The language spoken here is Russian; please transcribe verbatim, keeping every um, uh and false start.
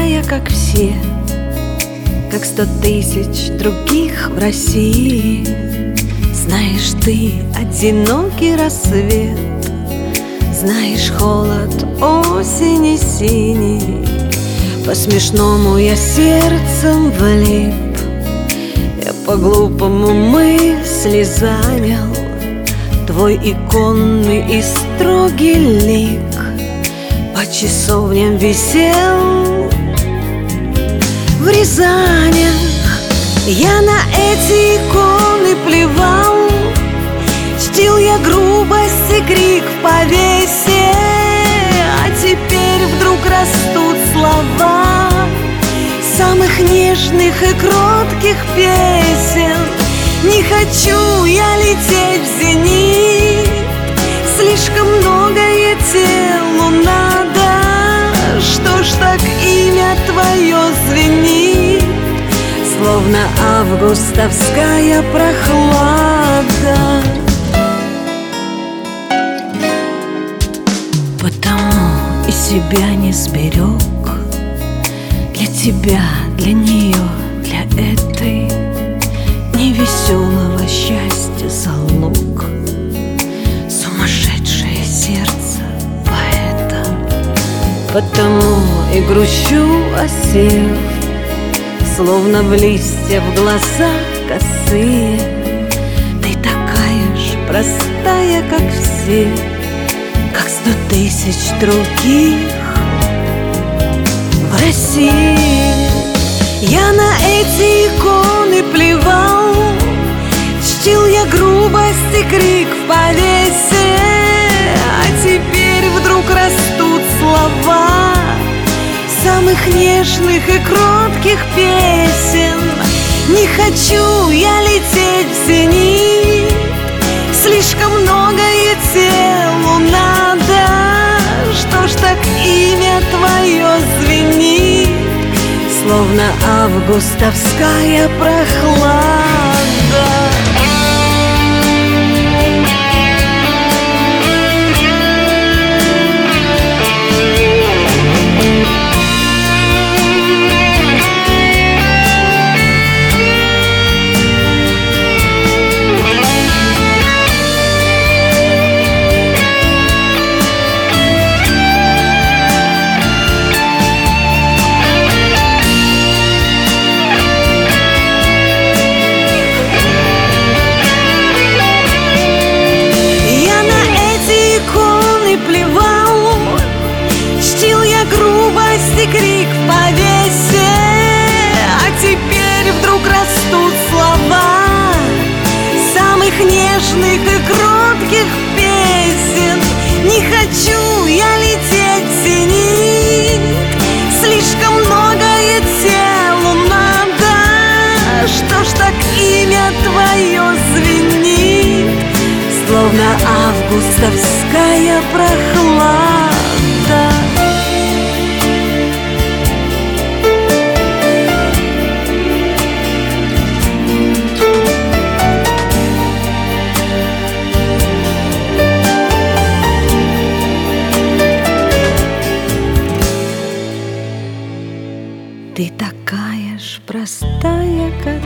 простая, как все, как сто тысяч других в России. Знаешь, ты одинокий рассвет, знаешь холод осени синий. По-смешному я сердцем влип, я по-глупому мысли занял твой иконный и строгий лик. По часовням висел в Рязанях, я на эти иконы плевал. Чтил я грубость и крик в повесе, а теперь вдруг растут слова самых нежных и кротких песен. Не хочу я лететь в зенит, слишком многое телу надо. Что ж так имя твое звенит, словно августовская прохлада? Потому и себя не сберег для тебя, для нее, для этой невеселого счастья залог. Сумасшедшее сердце поэта. Потому и грущу, осев, словно в листья в глаза косые. Ты такая ж простая, как все, как сто тысяч других в России. Я на эти иконы плевал, чтил я грубость и крик в повесе, а теперь вдруг растут слова самых нежных и кротких песен. Не хочу я лететь в зенит, слишком многое телу надо. Что ж так имя твое звенит, словно августовская прохлада? Грубость и крик в повесе, а теперь вдруг растут слова самых нежных и кротких песен. Не хочу я лететь в зенит, слишком многое телу надо. Что ж так имя твое звенит, словно августовская прохлада? Ты такая ж простая, как